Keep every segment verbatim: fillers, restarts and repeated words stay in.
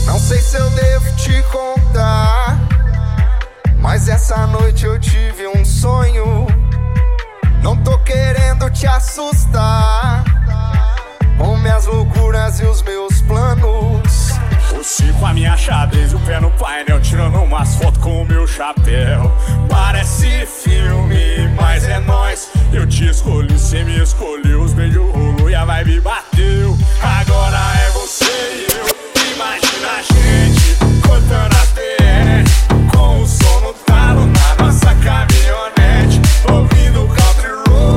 Não sei se eu devo te contar, mas essa noite eu tive um sonho. Não tô querendo te assustar com minhas loucuras e os meus planos. Você com a minha xadrez, o pé no painel, tirando umas fotos com o meu chapéu. Parece filme, mas é nóis. Eu te escolhi, cê me escolheu. Os beijos rolou e a vibe bateu. Agora é você e eu. Imagina a gente cortando as P R, com o som no talo na nossa caminhonete, ouvindo country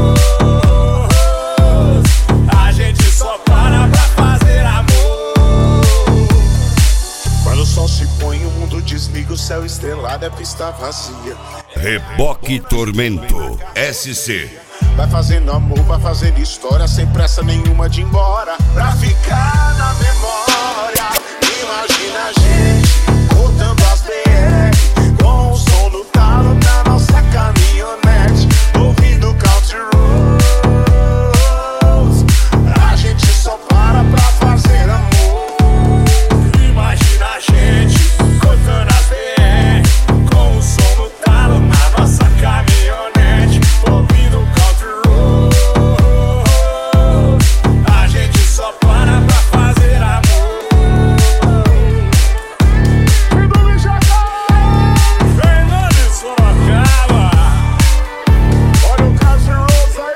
roads. A gente só para pra fazer amor. Quando o sol se põe, o mundo desliga, o céu estrelado é pista vazia. Reboque Tormento S C. Vai fazendo amor, vai fazendo história, sem pressa nenhuma de ir embora, pra ficar na memória. Imagina a gente cortando as P R, com o som do talo na nossa caminhonete, ouvindo country roads. A gente só para pra fazer amor. Imagina a gente cortando as P R, com o som do talo na nossa caminhonete, ouvindo country roads. A gente só para pra fazer amor. Fernando de Sorocaba, olha o country roads aí.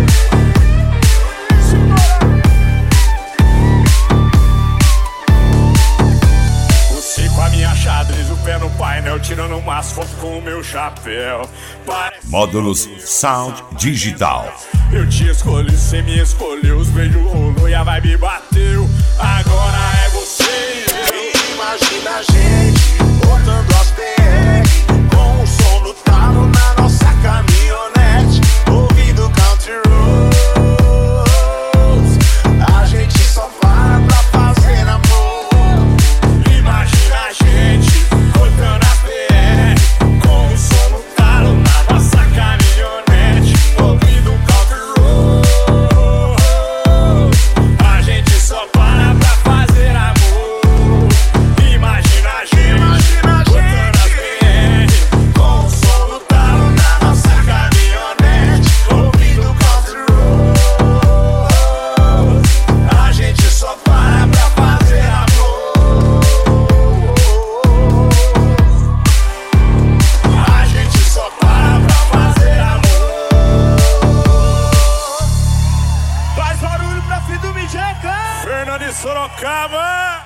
Você com a minha xadrez, o pé no painel, tirando umas fotos com o meu chapéu. Parece Módulos Sound Digital. eu te escolhi, cê me escolheu. Os beijos rolou e a vibe bateu. Agora é você e eu. Imagina a gente cortando as P R, com o som do talo na nossa caminhonete, ouvindo country roads. A gente só para pra fazer amor. Imagina a gente cortando as P R, com o som no talo na nossa caminhonete, ouvindo country roads. A gente só para pra fazer amor. Imagina a gente cortando as P R, com o som no talo na nossa caminhonete, ouvindo country roads. A gente só para pra fazer amor. A gente só para pra fazer amor. Faz barulho pra filho do Mijeca, Fernando de Sorocaba.